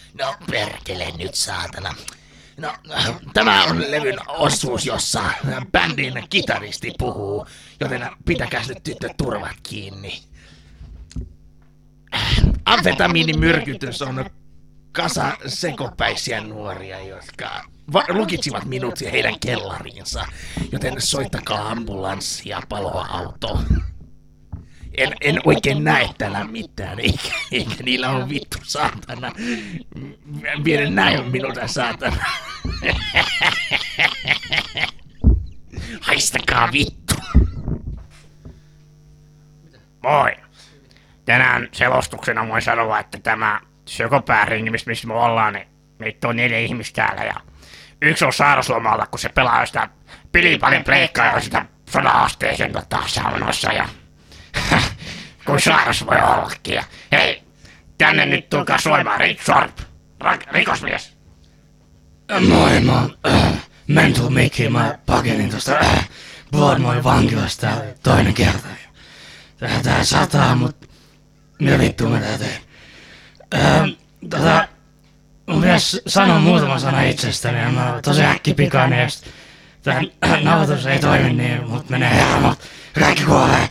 No perkele nyt saatana. No, tämä on levyn osuus, jossa bändin kitaristi puhuu, joten pitäkääs nyt tyttö turvat kiinni. Amfetamiinimyrkytys on kasa sekopäisiä nuoria, jotka lukitsivat minut ja heidän kellariinsa, joten soittakaa ambulanssi ja paloauto. En oikein näe täällä mitään, eikä niillä ole vittu saatana. Vielä näy minulta saatana. Haistakaa vittu. Moi. Tänään selostuksena voin sanoa, että tämä Sökopääringi, missä me ollaan, niin meitä on 4 ihmistä täällä ja yksi on sairaslomalla, kun se pelaa sitä pilipalin pleikkaa ja sitä soda-asteeseen saunossa ja kun sairas voi ollakin. Ja hei, tänne nyt tulkaa soimaan Rick Sharp, rikosmies. Moi, mä oon Mental Mickey, mä pakenin tosta Bloodmoin vankilasta toinen kerta. Tää sataa, mut mitä vittua mä tää teen? Mun pitäis sanoa muutama sana itsestäni ja mä oon tosi äkkipikainen ja tää nauhoitus ei toimi niin, mut menee hermot. Kaikki kuolee.